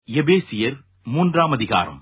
எபேசியர் 3 அதிகாரம்.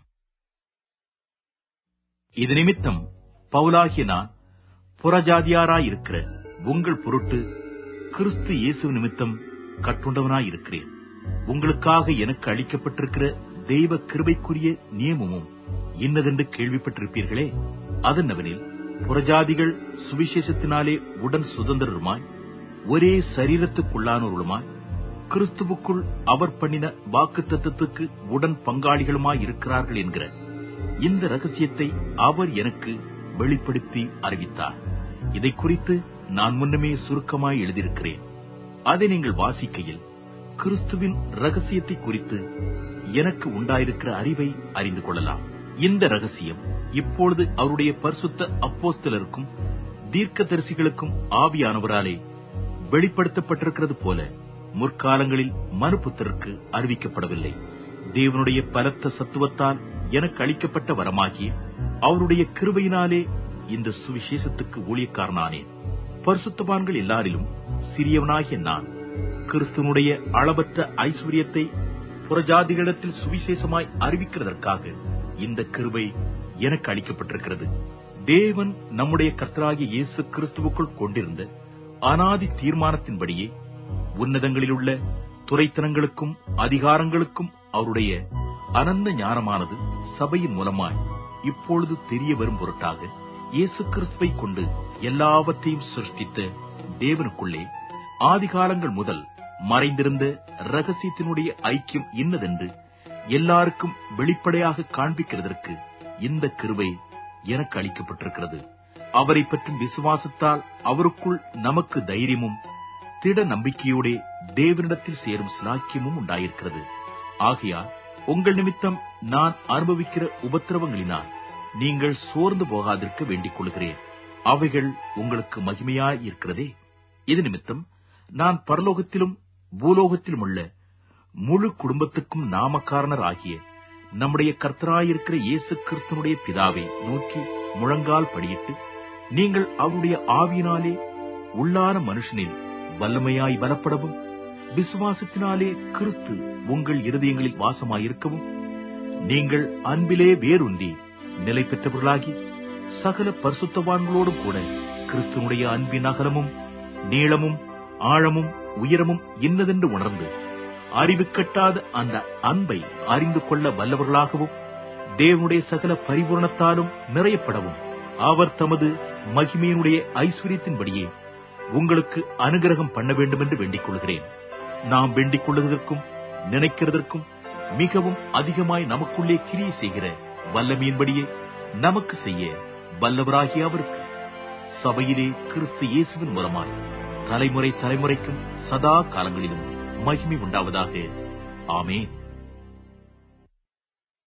இது நிமித்தம் பவுலாகிய நான் புறஜாதியாராயிருக்கிற உங்கள் பொருட்டு கிறிஸ்து இயேசு நிமித்தம் கட்டுண்டவனாயிருக்கிறேன். உங்களுக்காக எனக்கு அளிக்கப்பட்டிருக்கிற தெய்வ கிருபைக்குரிய நியமமும் இன்னதென்று கேள்விப்பட்டிருப்பீர்களே. அதென்னவெனில், புறஜாதிகள் சுவிசேஷத்தினாலே உடன் சுதந்திரருமாய் ஒரே சரீரத்துக்குள்ளானவர்களுமாய் கிறிஸ்துவுக்குள் அவர் பண்ணின வாக்குத்தத்தத்துக்கு உடன் பங்காளிகளுமாயிருக்கிறார்கள் என்கிற இந்த ரகசியத்தை அவர் எனக்கு வெளிப்படுத்தி அறிவித்தார். இதை குறித்து நான் முன்னமே சுருக்கமாய் எழுதியிருக்கிறேன். அதை நீங்கள் வாசிக்கையில் கிறிஸ்துவின் ரகசியத்தை குறித்து எனக்கு உண்டாயிருக்கிற அறிவை அறிந்து கொள்ளலாம். இந்த ரகசியம் இப்பொழுது அவருடைய பரிசுத்த அப்போஸ்தலருக்கும் தீர்க்கதரிசிகளுக்கும் ஆவியானவராலே வெளிப்படுத்தப்பட்டிருக்கிறது போல முற்காலங்களில் மனுபுத்திரருக்கு அறிவிக்கப்படவில்லை. தேவனுடைய பலத்த சத்துவத்தால் எனக்கு அளிக்கப்பட்ட வரமாகிய அவருடைய கிருபையினாலே இந்த சுவிசேஷத்துக்கு ஊழியக்காரனானேன். பரிசுத்தவான்கள் எல்லாரிலும் சிறியவனாகிய நான் கிறிஸ்துவனுடைய அளவற்ற ஐஸ்வர்யத்தை புறஜாதிகளிடத்தில் சுவிசேஷமாய் அறிவிக்கிறதற்காக இந்த கிருபை எனக்கு அளிக்கப்பட்டிருக்கிறது. தேவன் நம்முடைய கர்த்தராகிய இயேசு கிறிஸ்துவுக்குள் கொண்டிருந்த அனாதி தீர்மானத்தின்படியே உன்னதங்களிலுள்ள துரைத்தனங்களுக்கும் அதிகாரங்களுக்கும் அவருடைய அனந்த ஞானமானது சபையின் மூலமாய் இப்பொழுது தெரிய வரும் பொருட்டாக இயேசு கிறிஸ்துவை கொண்டு எல்லாவற்றையும் சிருஷ்டித்த தேவனுக்குள்ளே ஆதிகாலங்கள் முதல் மறைந்திருந்த ரகசியத்தினுடைய ஐக்கியம் இன்னதென்று எல்லாருக்கும் வெளிப்படையாக காண்பிக்கிறதற்கு இந்த கிருபை எனக்கு அளிக்கப்பட்டிருக்கிறது. அவரை பற்றும் விசுவாசத்தால் அவருக்குள் நமக்கு தைரியமும் திட நம்பிக்கையோட தேவனிடத்தில் சேரும் சிலாக்கியமும் உண்டாயிருக்கிறது. ஆகையால் உங்கள் நிமித்தம் நான் அனுபவிக்கிற உபத்திரவங்களினால் நீங்கள் சோர்ந்து போகாதிருக்க வேண்டிக் கொள்கிறேன். அவைகள் உங்களுக்கு மகிமையாயிருக்கிறதே. இது நிமித்தம் நான் பரலோகத்திலும் பூலோகத்திலும் உள்ள முழு குடும்பத்துக்கும் நாமக்காரணர் ஆகிய நம்முடைய கர்த்தராயிருக்கிற இயேசு கிறிஸ்துனுடைய பிதாவை நோக்கி முழங்கால் படியிட்டு, நீங்கள் அவருடைய ஆவியினாலே உள்ளான மனுஷனில் வல்லமையாய் பலப்படவும், விசுவாசத்தினாலே கிறிஸ்து உங்கள் இருதயங்களில் வாசமாயிருக்கவும், நீங்கள் அன்பிலே வேரூன்றி நிலை பெற்றவர்களாகி சகல பரிசுத்தவான்களோடும் கூட கிறிஸ்துவனுடைய அன்பின் அகலமும் நீளமும் ஆழமும் உயரமும் இன்னதென்று உணர்ந்து அறிவு கட்டாத அந்த அன்பை அறிந்து கொள்ள வல்லவர்களாகவும், தேவனுடைய சகல பரிபூரணத்தாலும் நிறையப்படவும் அவர் தமது மகிமையினுடைய ஐஸ்வர்யத்தின்படியே உங்களுக்கு அனுகிரகம் பண்ண வேண்டும் என்று வேண்டிக் கொள்கிறேன். நாம் வேண்டிக் கொள்ளுவதற்கும் நினைக்கிறதற்கும் மிகவும் அதிகமாய் நமக்குள்ளே கிரியை செய்கிற வல்லமையின்படியே நமக்கு செய்ய வல்லவராகிய அவருக்கு சபையிலே கிறிஸ்து இயேசுவின் மூலமாய் தலைமுறை தலைமுறைக்கும் சதா காலங்களிலும் மகிமை உண்டாவதாக. ஆமென்.